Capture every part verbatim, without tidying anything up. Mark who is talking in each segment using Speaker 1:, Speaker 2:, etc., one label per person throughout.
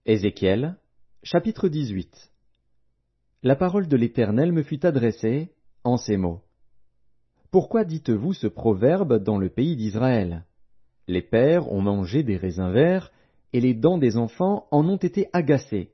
Speaker 1: Ézéchiel, chapitre dix-huit. La parole de l'Éternel me fut adressée en ces mots. Pourquoi dites-vous ce proverbe dans le pays d'Israël? Les pères ont mangé des raisins verts, et les dents des enfants en ont été agacées.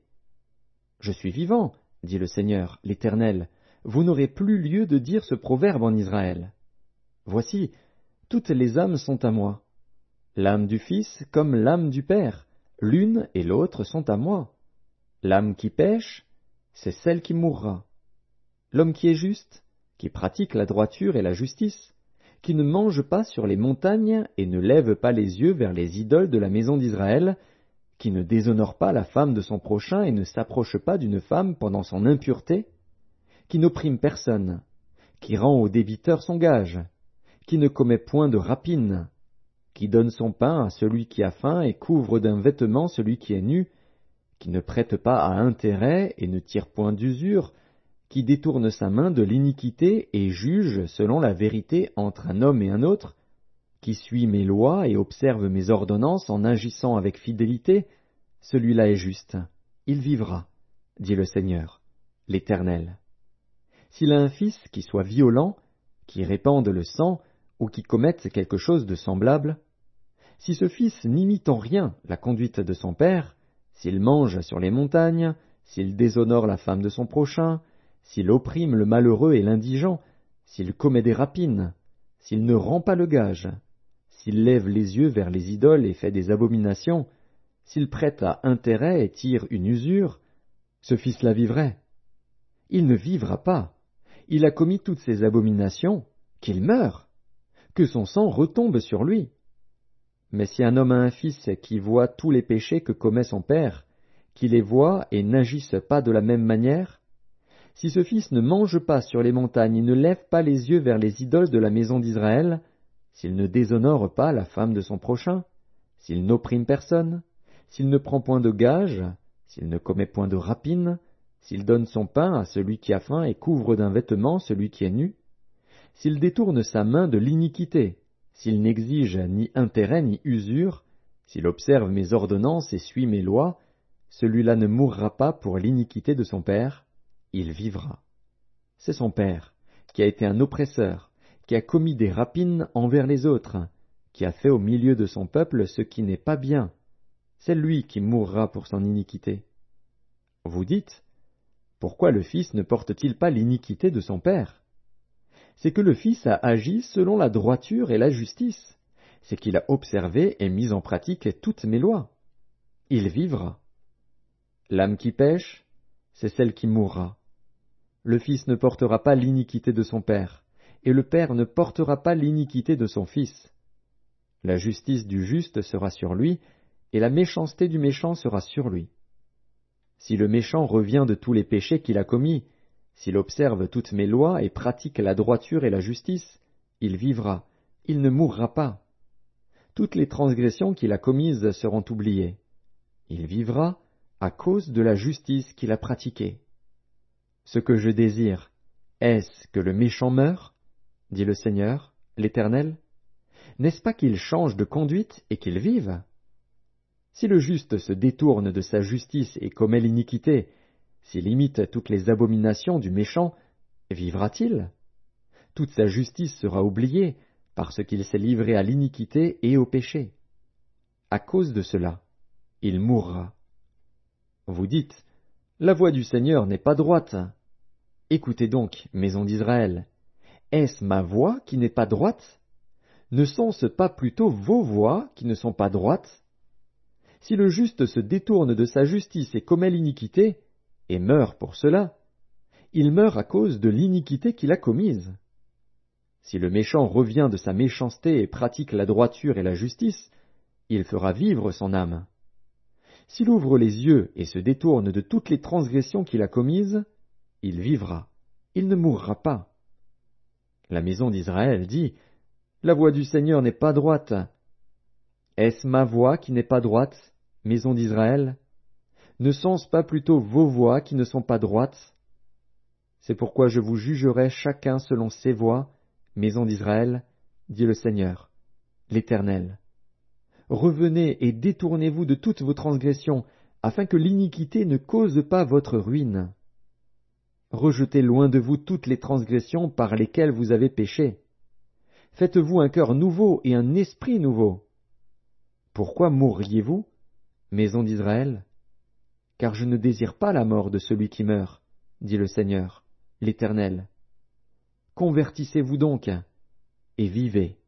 Speaker 1: Je suis vivant, dit le Seigneur, l'Éternel, vous n'aurez plus lieu de dire ce proverbe en Israël. Voici, toutes les âmes sont à moi. L'âme du Fils comme l'âme du Père, l'une et l'autre sont à moi. L'âme qui pêche, c'est celle qui mourra. L'homme qui est juste, qui pratique la droiture et la justice, qui ne mange pas sur les montagnes et ne lève pas les yeux vers les idoles de la maison d'Israël, qui ne déshonore pas la femme de son prochain et ne s'approche pas d'une femme pendant son impureté, qui n'opprime personne, qui rend au débiteur son gage, qui ne commet point de rapine, qui donne son pain à celui qui a faim et couvre d'un vêtement celui qui est nu, qui ne prête pas à intérêt et ne tire point d'usure, qui détourne sa main de l'iniquité et juge selon la vérité entre un homme et un autre, qui suit mes lois et observe mes ordonnances en agissant avec fidélité, celui-là est juste, il vivra, dit le Seigneur, l'Éternel. S'il a un fils qui soit violent, qui répande le sang, ou qui commette quelque chose de semblable, si ce fils n'imite en rien la conduite de son père, s'il mange sur les montagnes, s'il déshonore la femme de son prochain, s'il opprime le malheureux et l'indigent, s'il commet des rapines, s'il ne rend pas le gage, s'il lève les yeux vers les idoles et fait des abominations, s'il prête à intérêt et tire une usure, ce fils-là vivrait. Il ne vivra pas. Il a commis toutes ces abominations, qu'il meure, que son sang retombe sur lui. Mais si un homme a un fils qui voit tous les péchés que commet son père, qui les voit et n'agisse pas de la même manière, si ce fils ne mange pas sur les montagnes et ne lève pas les yeux vers les idoles de la maison d'Israël, s'il ne déshonore pas la femme de son prochain, s'il n'opprime personne, s'il ne prend point de gage, s'il ne commet point de rapine, s'il donne son pain à celui qui a faim et couvre d'un vêtement celui qui est nu, s'il détourne sa main de l'iniquité, s'il n'exige ni intérêt ni usure, s'il observe mes ordonnances et suit mes lois, celui-là ne mourra pas pour l'iniquité de son père, il vivra. C'est son père, qui a été un oppresseur, qui a commis des rapines envers les autres, qui a fait au milieu de son peuple ce qui n'est pas bien. C'est lui qui mourra pour son iniquité. Vous dites, pourquoi le fils ne porte-t-il pas l'iniquité de son père? C'est que le Fils a agi selon la droiture et la justice, c'est qu'il a observé et mis en pratique toutes mes lois. Il vivra. L'âme qui pêche, c'est celle qui mourra. Le Fils ne portera pas l'iniquité de son Père, et le Père ne portera pas l'iniquité de son Fils. La justice du juste sera sur lui, et la méchanceté du méchant sera sur lui. Si le méchant revient de tous les péchés qu'il a commis, s'il observe toutes mes lois et pratique la droiture et la justice, il vivra, il ne mourra pas. Toutes les transgressions qu'il a commises seront oubliées. Il vivra à cause de la justice qu'il a pratiquée. Ce que je désire, est-ce que le méchant meure? Dit le Seigneur, l'Éternel. N'est-ce pas qu'il change de conduite et qu'il vive? Si le juste se détourne de sa justice et commet l'iniquité, s'il imite toutes les abominations du méchant, vivra-t-il? Toute sa justice sera oubliée, parce qu'il s'est livré à l'iniquité et au péché. À cause de cela, il mourra. Vous dites, la voix du Seigneur n'est pas droite. Écoutez donc, maison d'Israël, est-ce ma voix qui n'est pas droite? Ne sont-ce pas plutôt vos voix qui ne sont pas droites? Si le juste se détourne de sa justice et commet l'iniquité, et meurt pour cela, il meurt à cause de l'iniquité qu'il a commise. Si le méchant revient de sa méchanceté et pratique la droiture et la justice, il fera vivre son âme. S'il ouvre les yeux et se détourne de toutes les transgressions qu'il a commises, il vivra, il ne mourra pas. La maison d'Israël dit, la voix du Seigneur n'est pas droite. Est-ce ma voix qui n'est pas droite, maison d'Israël? Ne sont-ce pas plutôt vos voix qui ne sont pas droites? C'est pourquoi je vous jugerai chacun selon ses voies, maison d'Israël, dit le Seigneur, l'Éternel. Revenez et détournez-vous de toutes vos transgressions, afin que l'iniquité ne cause pas votre ruine. Rejetez loin de vous toutes les transgressions par lesquelles vous avez péché. Faites-vous un cœur nouveau et un esprit nouveau. Pourquoi mourriez-vous, maison d'Israël? Car je ne désire pas la mort de celui qui meurt, dit le Seigneur, l'Éternel. Convertissez-vous donc, et vivez.